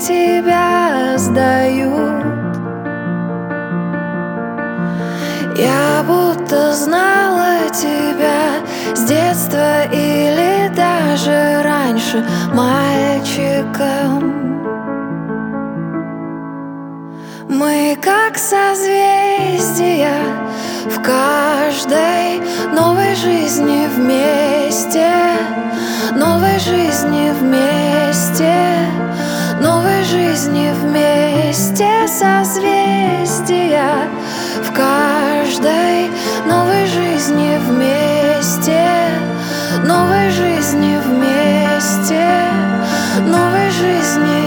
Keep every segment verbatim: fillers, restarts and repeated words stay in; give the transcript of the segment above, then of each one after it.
тебя сдают. Я будто знала тебя с детства или даже раньше мальчиком. Мы как созвездия в каждой новой жизни вместе, новой жизни вместе, новой жизни вместе, созвездия в каждой новой жизни вместе, новой жизни вместе, новой жизни.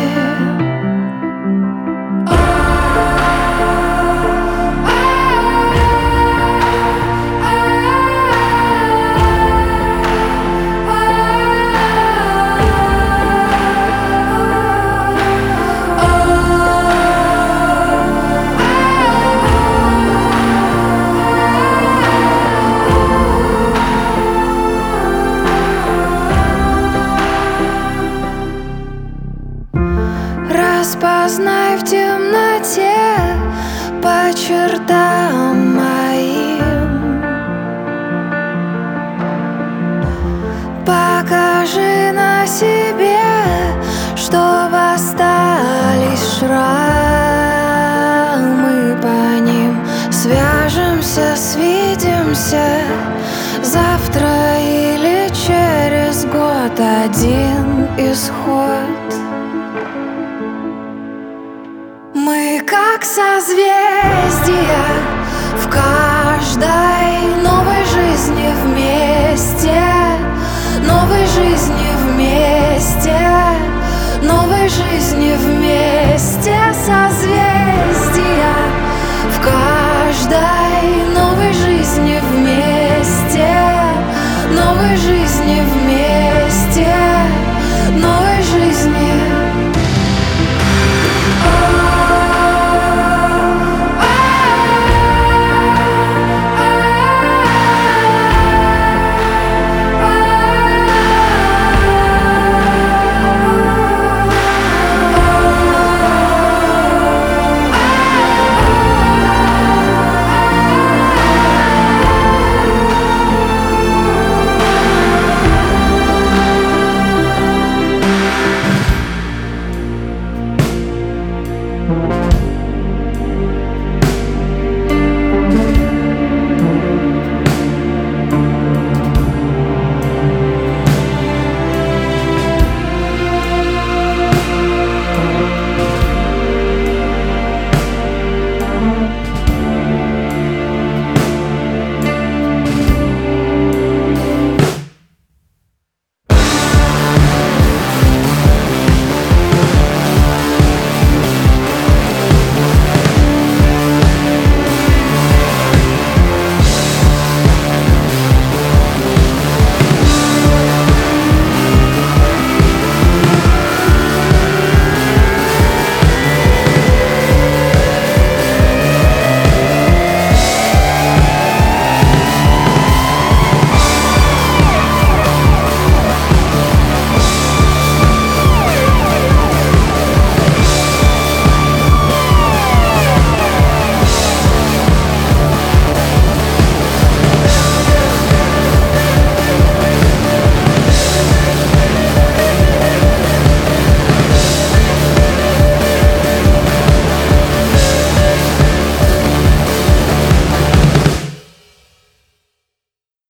Распознай в темноте по чертам моим, покажи на себе, чтоб остались шрамы по ним. Свяжемся, свидимся завтра или через год. Один исход. Мы как созвездия в каждой новой жизни вместе, новой жизни вместе, новой жизни вместе.